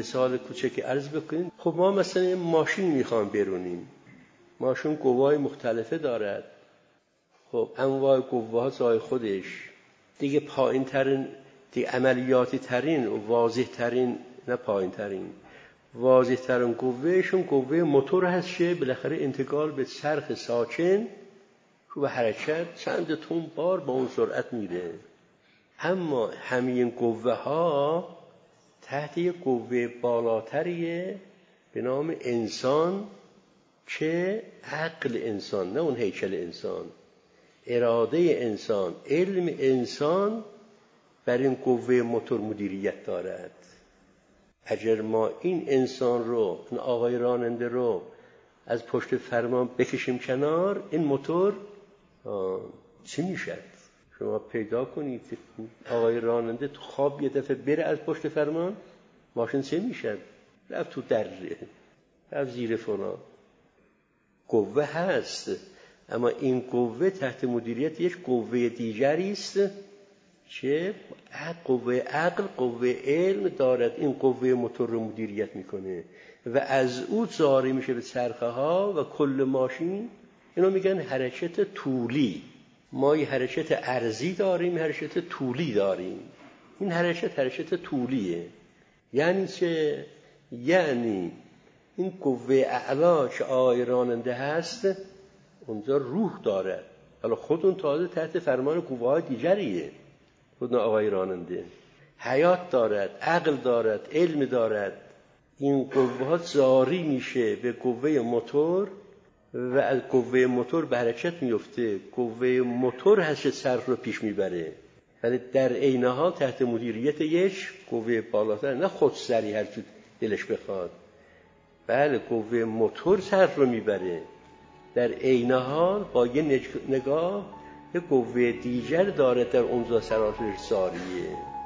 مثال کوچک عرض بکنیم. خب ما مثلا یه ماشین میخوام برونیم، ماشین قوای مختلفه دارد. خب انواع قوه ها زای خودش دیگه پایین ترین، دیگه عملیاتی ترین و واضح ترین، نه پایین ترین، واضح ترین قوهشون قوه موتور هست که بالاخره انتقال به چرخ ساکن و حرکت چند تن بار با اون سرعت میره. اما همین قوه ها تحت یک قوه بالاتریه به نام انسان، که عقل انسان، نه اون هیکل انسان، اراده انسان، علم انسان بر این قوه موتور مدیریت دارد. اگر ما این انسان رو، این آقای راننده رو از پشت فرمان بکشیم کنار، این موتور چی میشد؟ شما پیدا کنید آقای راننده تو خواب یه دفعه بره از پشت فرمان، ماشین چه میشد؟ رفت تو دره، رفت زیر فلان. قوه هست، اما این قوه تحت مدیریت یک قوه دیگری است که قوه عقل، قوه علم دارد. این قوه موتور رو مدیریت میکنه و از او جاری میشه به چرخه ها و کل ماشین. اینا میگن حرکت طولی. ما یه حرکت عرضی داریم، حرکت طولی داریم. این حرکت طولیه. یعنی چه؟ یعنی این قوه اعلا که آقای راننده هست اونجا روح دارد. حالا خود اون تازه تحت فرمان قوه‌های دیگریه. خود آقای راننده حیات دارد، عقل دارد، علم دارد. این قوه ها جاری میشه به قوه موتور و از قوه موتور به حرکت میفته. قوه موتور هست که چرخ رو پیش میبره، ولی در عین حال تحت مدیریت یک قوه بالاتر، نه خودسری هر چی دلش بخواد. بله، قوه موتور چرخ رو میبره، در عین حال با یه نگاه یه قوه دیگر داره در اونجا سراسر جاریه.